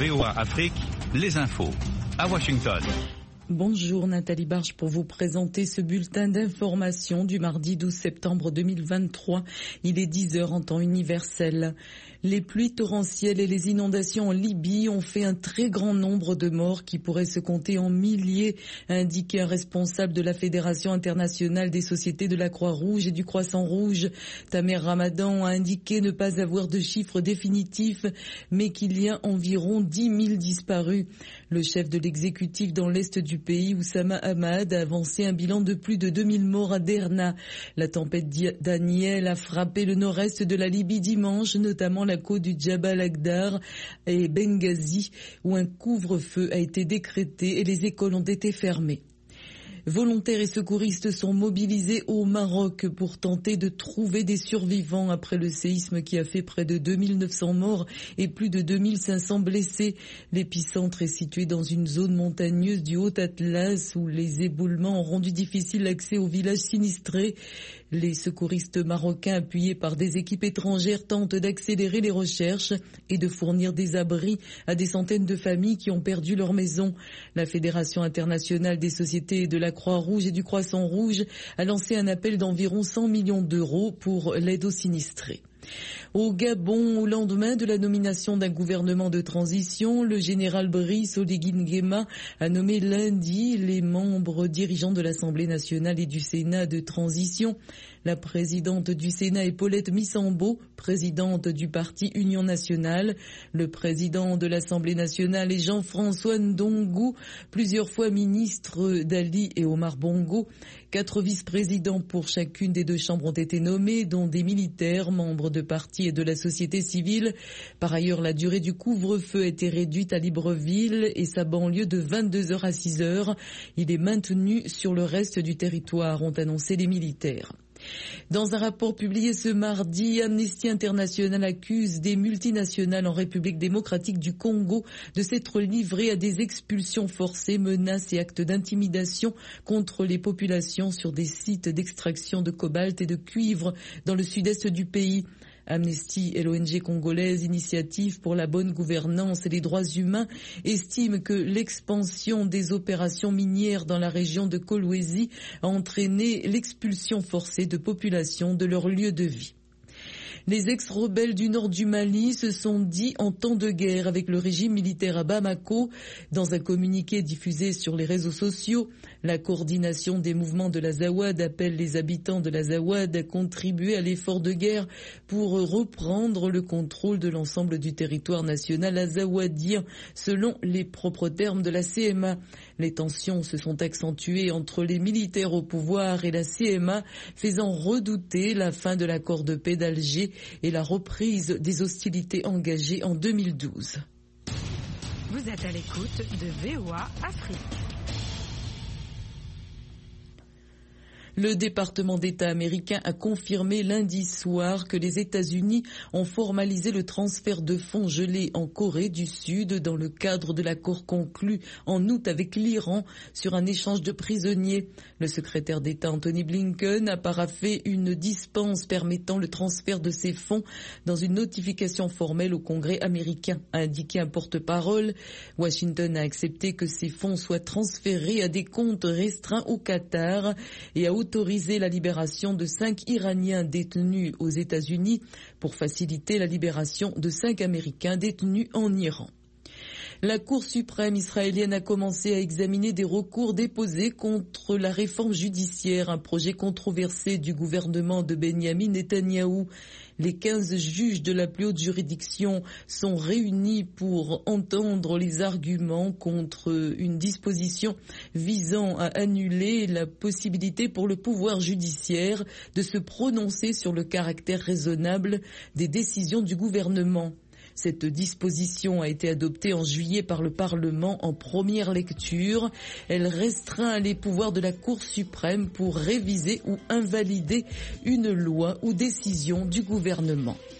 VOA Afrique, les infos. À Washington. Bonjour Nathalie Barge pour vous présenter ce bulletin d'information du mardi 12 septembre 2023. Il est 10h en temps universel. Les pluies torrentielles et les inondations en Libye ont fait un très grand nombre de morts qui pourraient se compter en milliers, a indiqué un responsable de la Fédération internationale des sociétés de la Croix-Rouge et du Croissant-Rouge. Tamer Ramadan a indiqué ne pas avoir de chiffres définitifs, mais qu'il y a environ 10 000 disparus. Le chef de l'exécutif dans l'est du pays, Oussama Hamad, a avancé un bilan de plus de 2000 morts à Derna. La tempête Daniel a frappé le nord-est de la Libye dimanche, notamment la côte du Jabal Agdar et Benghazi, où un couvre-feu a été décrété et les écoles ont été fermées. Volontaires et secouristes sont mobilisés au Maroc pour tenter de trouver des survivants après le séisme qui a fait près de 2900 morts et plus de 2500 blessés. L'épicentre est situé dans une zone montagneuse du Haut-Atlas où les éboulements ont rendu difficile l'accès aux villages sinistrés. Les secouristes marocains, appuyés par des équipes étrangères, tentent d'accélérer les recherches et de fournir des abris à des centaines de familles qui ont perdu leur maison. La Fédération internationale des sociétés de la Croix-Rouge et du Croissant-Rouge a lancé un appel d'environ 100 millions d'euros pour l'aide aux sinistrés. Au Gabon, au lendemain de la nomination d'un gouvernement de transition, le général Brice Oligui Nguema a nommé lundi les membres dirigeants de l'Assemblée nationale et du Sénat de transition. La présidente du Sénat est Paulette Missambo, présidente du parti Union nationale. Le président de l'Assemblée nationale est Jean-François Ndongo, plusieurs fois ministre d'Ali et Omar Bongo. 4 vice-présidents pour chacune des 2 chambres ont été nommés, dont des militaires, membres de partis et de la société civile. Par ailleurs, la durée du couvre-feu a été réduite à Libreville et sa banlieue de 22h à 6h. Il est maintenu sur le reste du territoire, ont annoncé les militaires. Dans un rapport publié ce mardi, Amnesty International accuse des multinationales en République démocratique du Congo de s'être livrées à des expulsions forcées, menaces et actes d'intimidation contre les populations sur des sites d'extraction de cobalt et de cuivre dans le sud-est du pays. Amnesty et l'ONG congolaise Initiative pour la bonne gouvernance et les droits humains estiment que l'expansion des opérations minières dans la région de Kolwezi a entraîné l'expulsion forcée de populations de leur lieu de vie. Les ex-rebelles du nord du Mali se sont dit en temps de guerre avec le régime militaire à Bamako. Dans un communiqué diffusé sur les réseaux sociaux, la coordination des mouvements de l'Azawad appelle les habitants de l'Azawad à contribuer à l'effort de guerre pour reprendre le contrôle de l'ensemble du territoire national azawadien, selon les propres termes de la CMA. Les tensions se sont accentuées entre les militaires au pouvoir et la CMA, faisant redouter la fin de l'accord de paix d'Alger et la reprise des hostilités engagées en 2012. Vous êtes à l'écoute de VOA Afrique. Le département d'État américain a confirmé lundi soir que les États-Unis ont formalisé le transfert de fonds gelés en Corée du Sud dans le cadre de l'accord conclu en août avec l'Iran sur un échange de prisonniers. Le secrétaire d'État Anthony Blinken a paraphé une dispense permettant le transfert de ces fonds dans une notification formelle au Congrès américain, a indiqué un porte-parole. Washington a accepté que ces fonds soient transférés à des comptes restreints au Qatar et a autorisé la libération de 5 Iraniens détenus aux États-Unis pour faciliter la libération de 5 Américains détenus en Iran. La Cour suprême israélienne a commencé à examiner des recours déposés contre la réforme judiciaire, un projet controversé du gouvernement de Benyamin Netanyahou. Les 15 juges de la plus haute juridiction sont réunis pour entendre les arguments contre une disposition visant à annuler la possibilité pour le pouvoir judiciaire de se prononcer sur le caractère raisonnable des décisions du gouvernement. Cette disposition a été adoptée en juillet par le Parlement en première lecture. Elle restreint les pouvoirs de la Cour suprême pour réviser ou invalider une loi ou décision du gouvernement.